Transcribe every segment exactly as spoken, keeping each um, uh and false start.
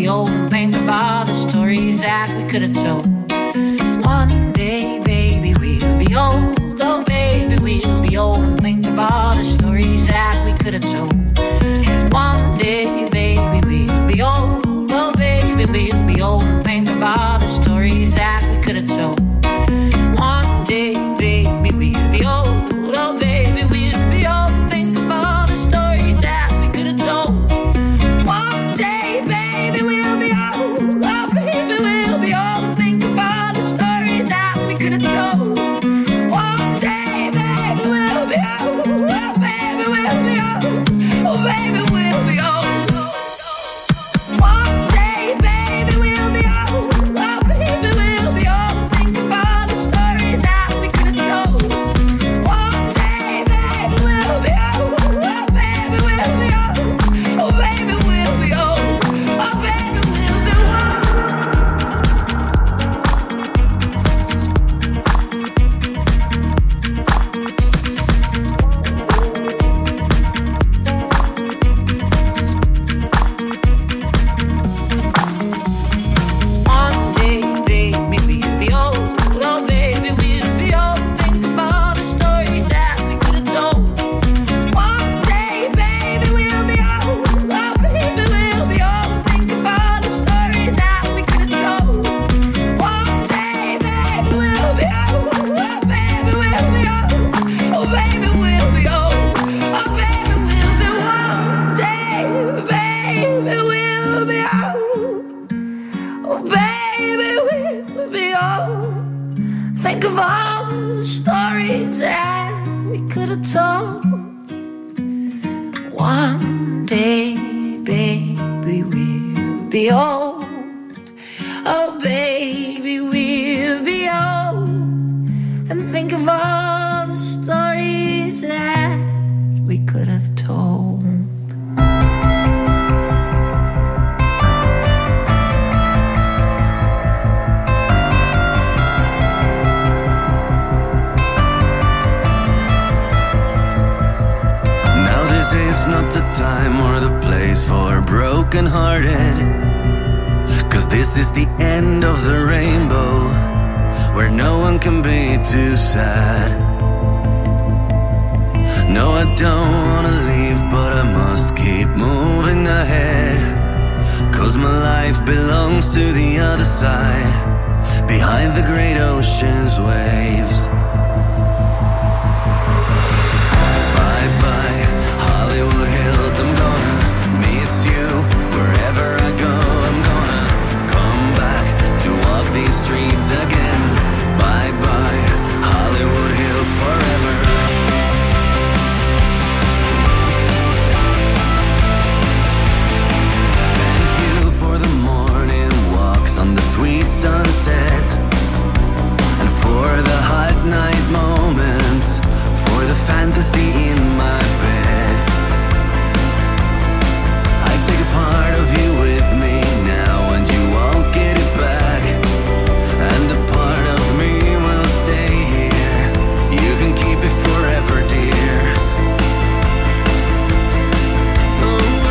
be old and think of all the stories that we could have told. One day, baby, we'll be old. Oh, baby, we'll be old and think of all the stories that we could have told. One day, baby, we'll be old. Oh, baby, we'll be old and think of all the stories that we could have told. One day, baby, we'll be old. Oh, baby, we'll be old and think of all the stories that we could have told. One day, baby, we'll be old. Oh, baby, we'll be old and think of all the stories that we could have told. One day, baby, we'll be old. Oh, baby, we'll be old. Oh, baby, we'll be old. One day, baby, we'll be old. Oh, baby, we'll be old and think of all the stories that we could have told. One day, baby, we'll be old. Oh, baby, we'll be old. Oh, baby, we'll be old. Oh, baby, we'll be old. One day, baby, we'll be old. Oh, baby, we'll be old. Think of all the stories that we could have told. One day, baby, we'll be old. Oh, baby, we'll be old. Think of all the stories that we could have told. One day, baby, we'll be old. Oh, baby, we'll be old. Oh, baby, we'll be old. Oh, baby, we'll be one day, baby, we'll be old. Oh, baby, we'll be old. Think of all the stories that we could have told. One day, baby, we'll be old. Oh, baby, we'll be old. And think of all the stories that we could have told. Now this is not the time or the place for broken-hearted, 'cause this is the end of the rainbow, where no one can be too sad. No, I don't wanna leave, but I must keep moving ahead, 'cause my life belongs to the other side, behind the great ocean's waves. Bye-bye, Hollywood Hills, I'm gonna miss you. Wherever I go, I'm gonna come back to walk these streets again. Bye-bye, Hollywood Hills, forever. Thank you for the morning walks on the sweet sunset, and for the hot night moments, for the fantasy in my bed. I take a part of you with me now, and you won't get it back. And a part of me will stay here. You can keep it forever, dear. Oh,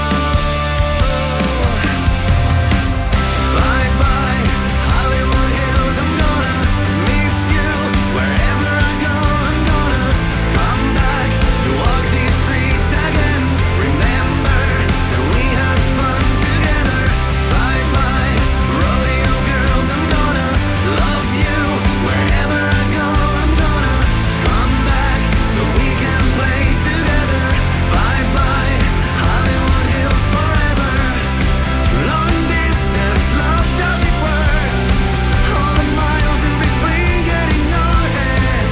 bye-bye, Hollywood Hills, I'm gonna miss you. Wherever I go, I'm gonna come back to walk these streets again. Remember that we had fun together. Bye-bye, rodeo girls, I'm gonna love you. Wherever I go, I'm gonna come back so we can play together. Bye-bye, Hollywood Hills, forever. Long distance love, does it work? All the miles in between getting your head.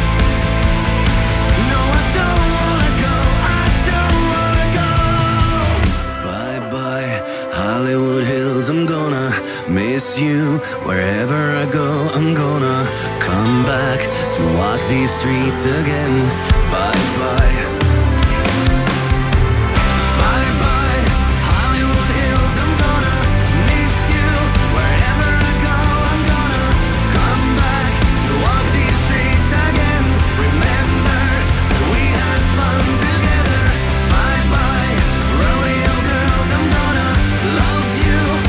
No, I don't wanna go, I don't wanna go. Bye-bye, Hollywood Hills, I'm gonna miss you. Wherever I go, I'm gonna come back to walk these streets again. Bye-bye. Bye-bye, Hollywood Hills, I'm gonna miss you. Wherever I go, I'm gonna come back to walk these streets again. Remember that we had fun together. Bye-bye, rodeo girls, I'm gonna love you.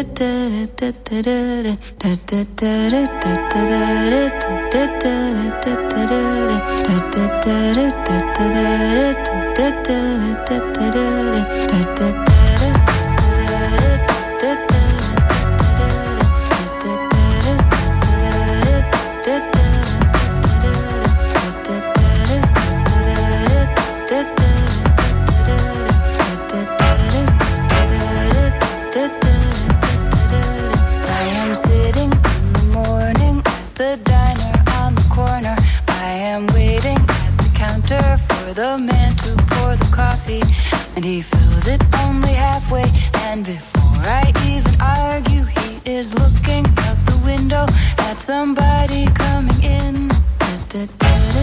The man to pour the coffee, and he fills it only halfway. And before I even argue, he is looking out the window at somebody coming in. It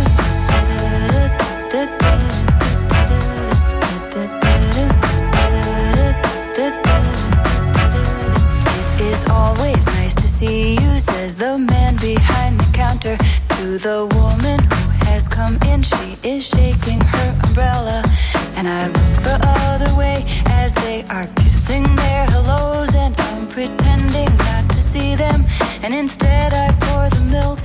is always nice to see you, says the man behind the counter to the woman who has come in. She is shaking her umbrella, and I look the other way as they are kissing their hellos, and I'm pretending not to see them, and instead I pour the milk.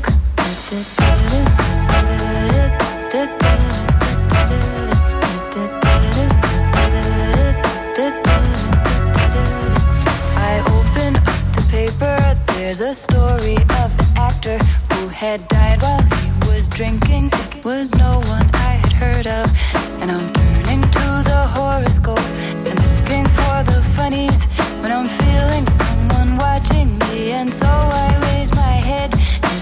I open up the paper, there's a story of an actor who had died while he was drinking. It was no one I had heard of, and I'm turning to the horoscope and looking for the funnies when I'm feeling someone watching me, and so I raise my head.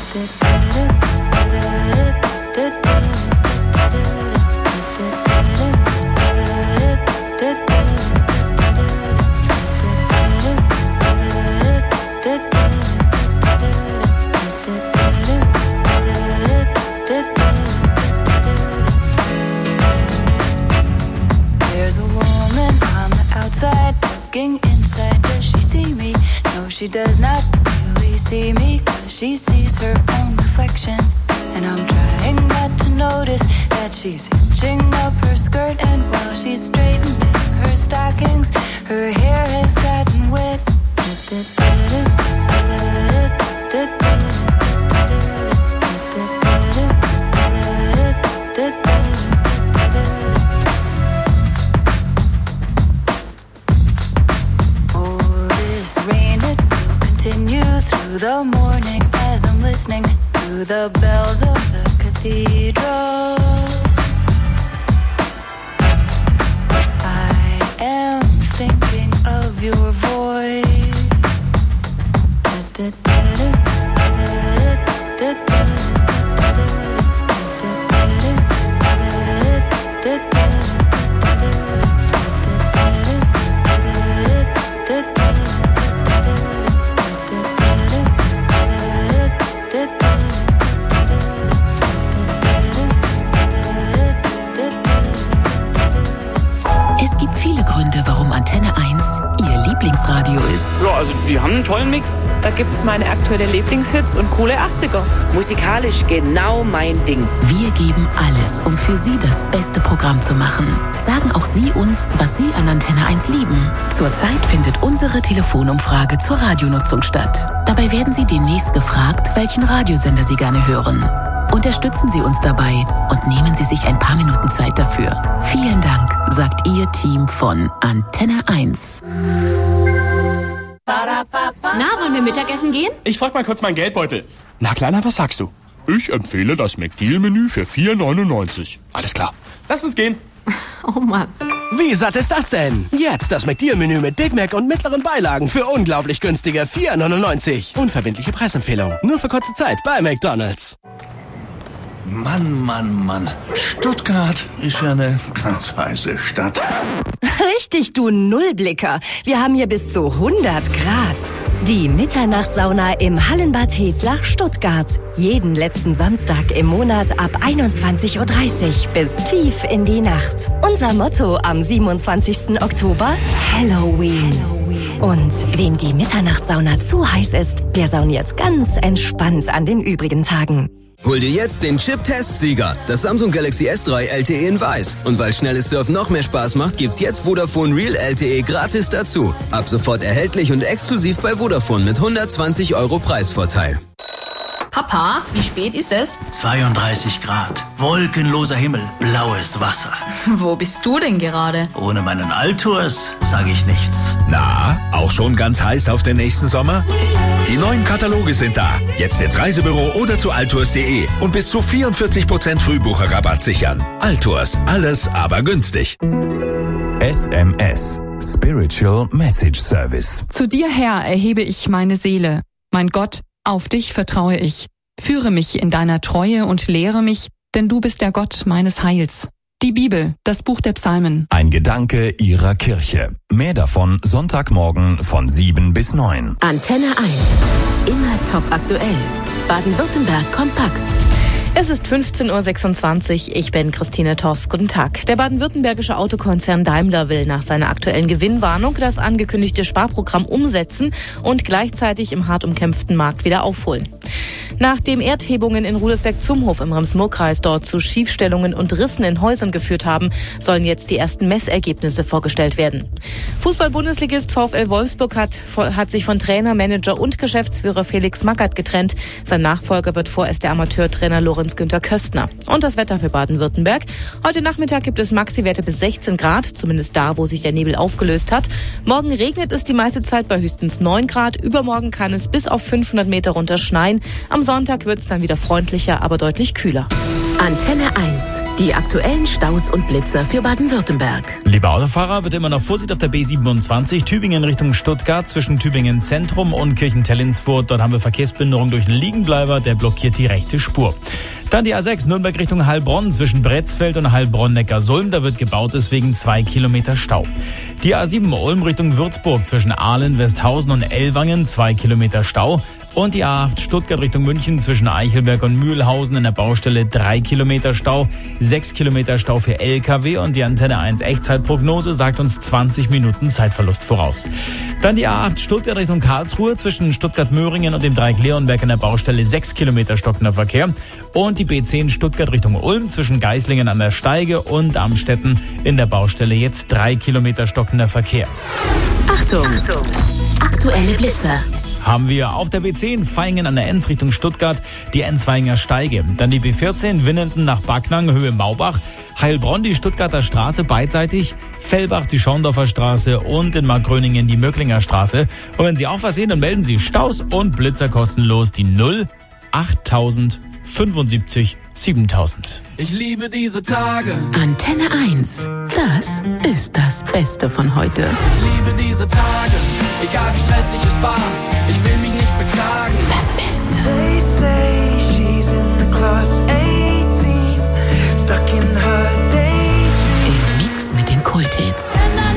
There's a woman on the outside looking inside. Does she see me? No, she does not really see me, 'cause she sees her own reflection. And I'm trying not to notice that she's hitching up her skirt, and while she's straightening her stockings, her hair has gotten wet. Oh, this rain, it will continue through the morning as I'm listening to the bells of the cathedral. I am thinking of your voice. Es gibt viele Gründe, warum Antenne eins Ihr Lieblingsradio ist. Ja, also die haben einen tollen Mix. Da gibt's meine aktuellen Lieblingshits und coole achtziger. Musikalisch genau mein Ding. Wir geben alles, um für Sie das beste Programm zu machen. Sagen auch Sie uns, was Sie an Antenne eins lieben. Zurzeit findet unsere Telefonumfrage zur Radionutzung statt. Dabei werden Sie demnächst gefragt, welchen Radiosender Sie gerne hören. Unterstützen Sie uns dabei und nehmen Sie sich ein paar Minuten Zeit dafür. Vielen Dank, sagt Ihr Team von Antenne eins. Na, wollen wir Mittagessen gehen? Ich frag mal kurz meinen Geldbeutel. Na, Kleiner, was sagst du? Ich empfehle das McDeal-Menü für vier neunundneunzig. Alles klar. Lass uns gehen. Oh Mann. Wie satt ist das denn? Jetzt das McDeal-Menü mit Big Mac und mittleren Beilagen für unglaublich günstige vier neunundneunzig. Unverbindliche Preisempfehlung. Nur für kurze Zeit bei McDonald's. Mann, Mann, Mann. Stuttgart ist ja eine ganz heiße Stadt. Richtig, du Nullblicker. Wir haben hier bis zu hundert Grad. Die Mitternachtssauna im Hallenbad Heslach, Stuttgart. Jeden letzten Samstag im Monat ab einundzwanzig Uhr dreißig bis tief in die Nacht. Unser Motto am siebenundzwanzigsten Oktober: Halloween. Und wem die Mitternachtssauna zu heiß ist, der sauniert ganz entspannt an den übrigen Tagen. Hol dir jetzt den Chip-Testsieger, das Samsung Galaxy S drei L T E in Weiß. Und weil schnelles Surfen noch mehr Spaß macht, gibt's jetzt Vodafone Real L T E gratis dazu. Ab sofort erhältlich und exklusiv bei Vodafone mit hundertzwanzig Euro Preisvorteil. Papa, wie spät ist es? zweiunddreißig Grad, wolkenloser Himmel, blaues Wasser. Wo bist du denn gerade? Ohne meinen Altours sage ich nichts. Na, auch schon ganz heiß auf den nächsten Sommer? Die neuen Kataloge sind da. Jetzt ins Reisebüro oder zu altours punkt de und bis zu vierundvierzig Prozent Frühbucherrabatt sichern. Altours, alles aber günstig. S M S, Spiritual Message Service. Zu dir, Herr, erhebe ich meine Seele. Mein Gott, auf dich vertraue ich. Führe mich in deiner Treue und lehre mich, denn du bist der Gott meines Heils. Die Bibel, das Buch der Psalmen. Ein Gedanke Ihrer Kirche. Mehr davon Sonntagmorgen von sieben bis neun. Antenne eins. Immer top aktuell. Baden-Württemberg kompakt. Es ist fünfzehn Uhr sechsundzwanzig. Ich bin Christine Toss. Guten Tag. Der baden-württembergische Autokonzern Daimler will nach seiner aktuellen Gewinnwarnung das angekündigte Sparprogramm umsetzen und gleichzeitig im hart umkämpften Markt wieder aufholen. Nachdem Erdhebungen in Rudersberg-Zumhof im Rems-Murr-Kreis dort zu Schiefstellungen und Rissen in Häusern geführt haben, sollen jetzt die ersten Messergebnisse vorgestellt werden. Fußball-Bundesligist VfL Wolfsburg hat, hat sich von Trainer, Manager und Geschäftsführer Felix Magath getrennt. Sein Nachfolger wird vorerst der Amateurtrainer Lorenz Günther Köstner. Und das Wetter für Baden-Württemberg. Heute Nachmittag gibt es Maxi-Werte bis sechzehn Grad, zumindest da, wo sich der Nebel aufgelöst hat. Morgen regnet es die meiste Zeit bei höchstens neun Grad. Übermorgen kann es bis auf fünfhundert Meter runter schneien. Am Sonntag wird es dann wieder freundlicher, aber deutlich kühler. Antenne eins. Die aktuellen Staus und Blitzer für Baden-Württemberg. Liebe Autofahrer, bitte immer noch Vorsicht auf der B siebenundzwanzig, Tübingen Richtung Stuttgart, zwischen Tübingen Zentrum und Kirchentellensfurt. Dort haben wir Verkehrsbehinderung durch einen Liegenbleiber, der blockiert die rechte Spur. Dann die A sechs Nürnberg Richtung Heilbronn zwischen Bretzfeld und Heilbronn-Neckarsulm. Da wird gebaut, deswegen zwei Kilometer Stau. Die A sieben Ulm Richtung Würzburg zwischen Aalen, Westhausen und Ellwangen, zwei Kilometer Stau. Und die A acht Stuttgart Richtung München zwischen Eichelberg und Mühlhausen in der Baustelle drei Kilometer Stau, sechs Kilometer Stau für L K W und die Antenne eins Echtzeitprognose sagt uns zwanzig Minuten Zeitverlust voraus. Dann die A acht Stuttgart Richtung Karlsruhe zwischen Stuttgart-Möhringen und dem Dreieck Leonberg in der Baustelle sechs Kilometer stockender Verkehr und die B zehn Stuttgart Richtung Ulm zwischen Geislingen an der Steige und Amstetten in der Baustelle jetzt drei Kilometer stockender Verkehr. Achtung! Achtung. Aktuelle Blitzer. Haben wir auf der B zehn Vaihingen an der Enz Richtung Stuttgart die Enzweiger Steige. Dann die B vierzehn Winnenden nach Backnang, Höhe Maubach. Heilbronn die Stuttgarter Straße beidseitig. Fellbach die Schorndorfer Straße und in Markgröningen die Möcklinger Straße. Und wenn Sie auch was sehen, dann melden Sie Staus und Blitzer kostenlos die null achttausend fünfundsiebzig siebentausend. Ich liebe diese Tage. Antenne eins. Das ist das Beste von heute. Ich liebe diese Tage. Egal wie stressig es war. Ich will mich nicht beklagen. Das Beste. They say she's in the class eighteen, stuck in her daydream. Im Mix mit den Kulthits.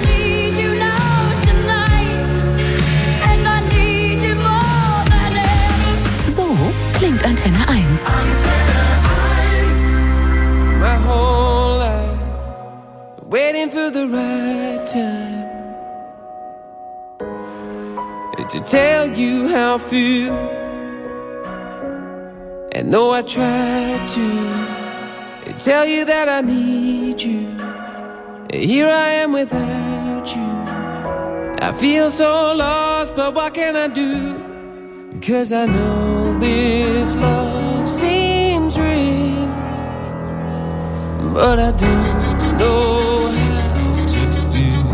So klingt Antenne eins. Antenne eins. My whole life waiting for the right time to tell you how I feel. And though I try to tell you that I need you, here I am without you. I feel so lost, but what can I do? 'Cause I know this love seems real, but I don't know how to feel.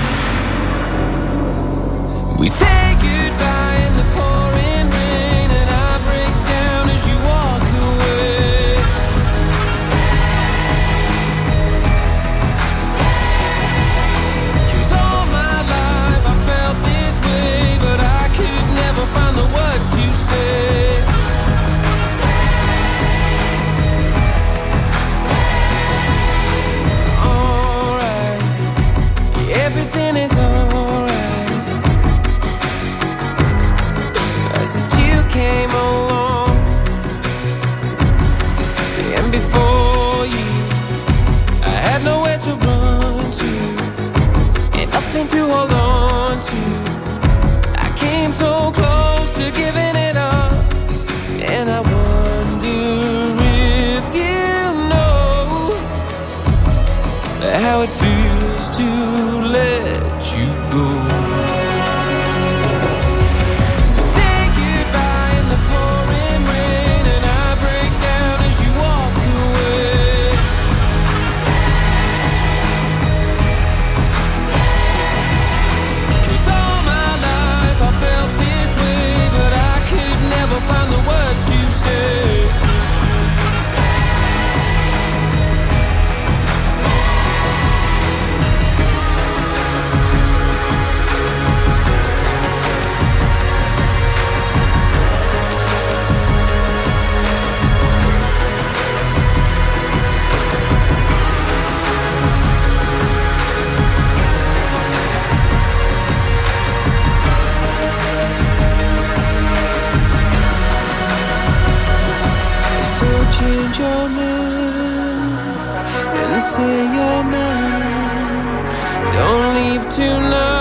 We say goodbye in the pouring rain, and I break down as you walk away. Stay, stay. 'Cause all my life I felt this way, but I could never find the words to say. Stay, stay. Oh. change your mind and say you're mine. Don't leave tonight.